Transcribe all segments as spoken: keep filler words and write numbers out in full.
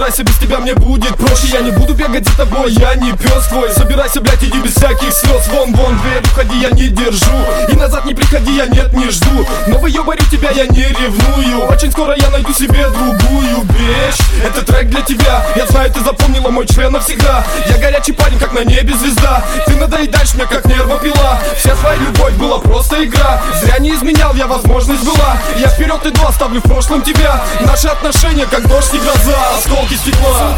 собирайся, без тебя мне будет проще. Я не буду бегать за тобой, я не пес твой. Собирайся, блядь, иди без всяких слез. Вон, вон, дверь, уходи, я не держу. И назад не приходи, я нет, не жду. Но выебарю тебя, я не ревную. Очень скоро я найду себе другую вещь. Это трек для тебя, я знаю, ты запомнила мой член навсегда. Я горячий парень, как на небе звезда. Ты надоедаешь мне, как нервопила. Вся твоя любовь была просто игра. Зря не изменял, я возможность была. Я вперед иду, оставлю в прошлом тебя. Наши отношения, как дождь и гроза, осколки стекла.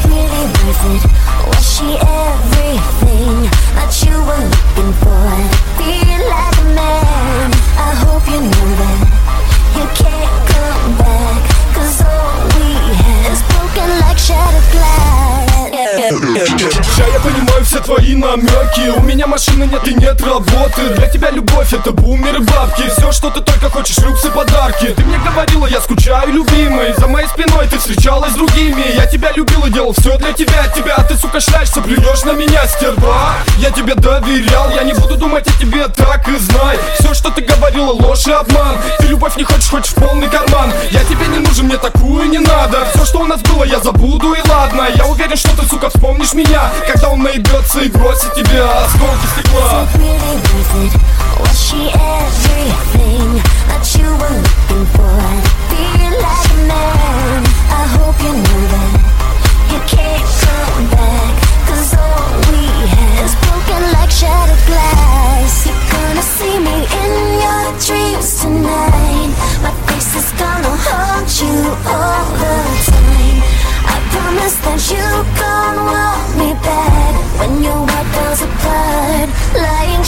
Сейчас я понимаю все твои намеки. У меня машины нет и нет работы. Для тебя любовь это бумеры, бабки. Все, что ты только хочешь, люксы, подарки. Ты мне говорила, я скучаю, любимый. За моей спиной ты встречалась с другими. Я тебя любил и делал все для тебя. Тебя, а ты, сука, шляешься, плюешь на меня, стерва. Я тебе доверял, я не буду думать о тебе, так и знай. Все, что ты говорила, ложь и обман. Ты любовь не хочешь, хочешь в полный карман. Я тебе не нужен, мне такую не надо. Все, что у нас было, я забуду и ладно. Я уверен, что ты, сука, вспомнишь меня, когда он наебется и бросит тебя, осколки стекла. That you can't want me back when your world falls apart, lying